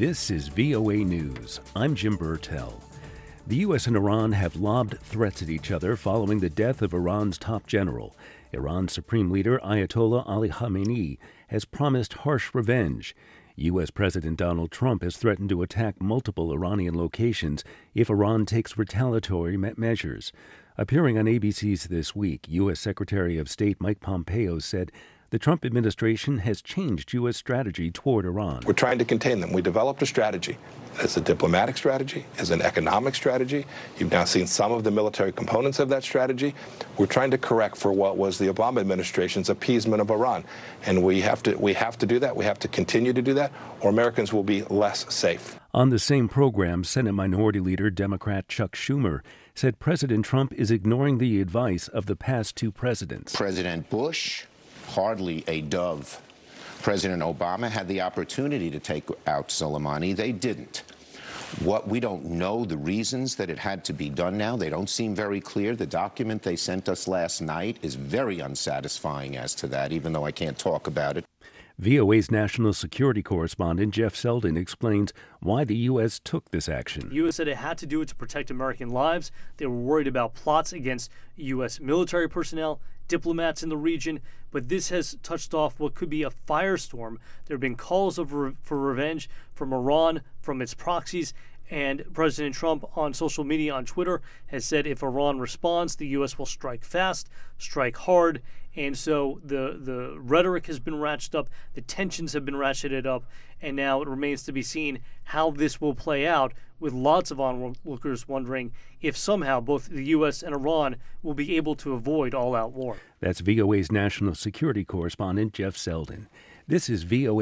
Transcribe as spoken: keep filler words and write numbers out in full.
This is V O A News. I'm Jim Burtell. The U S and Iran have lobbed threats at each other following the death of Iran's top general. Iran's supreme leader, Ayatollah Ali Khamenei, has promised harsh revenge. U S. President Donald Trump has threatened to attack multiple Iranian locations if Iran takes retaliatory me- measures. Appearing on A B C's This Week, U S. Secretary of State Mike Pompeo said the Trump administration has changed U S strategy toward Iran. We're trying to contain them. We developed a strategy. As a diplomatic strategy, as an economic strategy. You've now seen some of the military components of that strategy. We're trying to correct for what was the Obama administration's appeasement of Iran. And we have to we have to do that. We have to continue to do that, or Americans will be less safe. On the same program, Senate Minority Leader Democrat Chuck Schumer said President Trump is ignoring the advice of the past two presidents. President Bush, hardly a dove. President Obama had the opportunity to take out Soleimani. They didn't. What we don't know the reasons that it had to be done now. They don't seem very clear. The document they sent us last night is very unsatisfying as to that, even though I can't talk about it. V O A's national security correspondent Jeff Selden explains why the U S took this action. The U S said it had to do it to protect American lives. They were worried about plots against U S military personnel, diplomats in the region, but this has touched off what could be a firestorm. There have been calls of re- for revenge from Iran, from its proxies, and President Trump on social media, on Twitter, has said if Iran responds, the U S will strike fast, strike hard. And so the, the rhetoric has been ratcheted up, the tensions have been ratcheted up, and now it remains to be seen how this will play out, with lots of onlookers wondering if somehow both the U S and Iran will be able to avoid all-out war. That's V O A's national security correspondent Jeff Selden. This is V O A.